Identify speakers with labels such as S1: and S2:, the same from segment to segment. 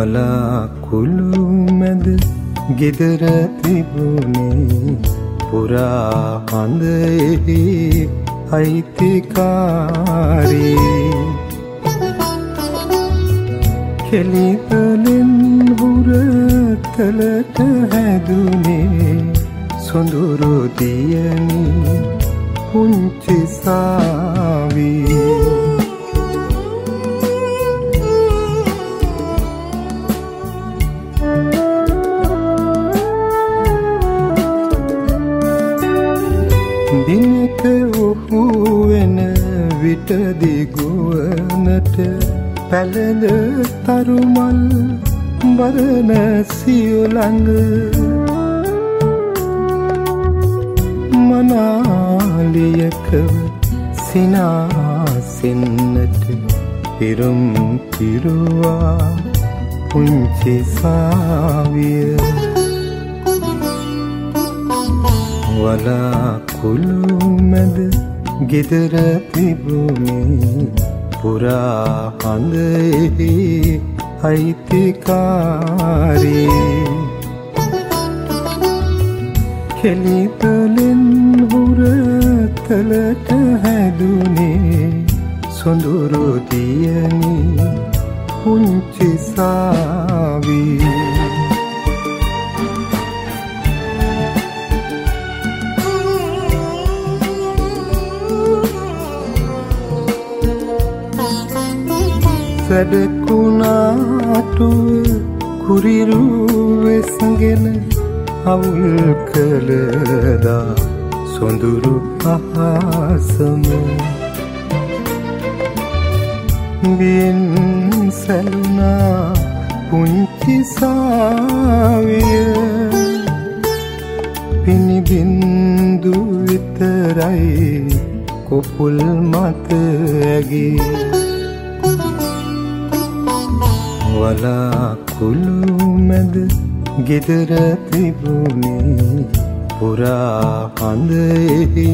S1: වලාකුළු මැද ගෙදර තිබුණේ පුරා හඳෙහි අයිතිකාරී කෙලිතලෙන් හුරතලට හැදුනේ සොඳුරු දියණි පුංචි සාවී දිනක ඔහු වෙන විට දිගුවනට පැලඳ තරුමල් බරන සියලඟ මනාලියකව සිනාසෙන්නට පිරුම් පිරුවා පුංචි සාවිය වලාකුළු මැද ගෙදර තිබුණේ පුරා හඳෙහි අයිතිකාරී කෙලිතලෙන් හුරතලට හැදුනේ සොඳුරු දියණි පුංචි සාවී සැඩකුණාටුව කුරිරු වෙසගෙන අවුල් කළදා සොඳුරු අහසම බියෙන් සැලුනා පුංචි සාවිය පිනිබින්දු විතරයි කොපුල් මත ඇගේ වලාකුළු මැද ගෙදර තිබුණේ පුරා හඳෙහි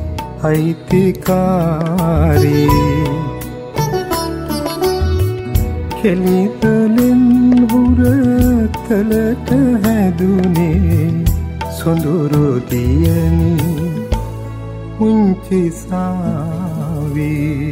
S1: අයිතිකාරී කෙලිතලෙන් හුරතලට හැදුනේ සොඳුරු දියණි පුංචි සාවී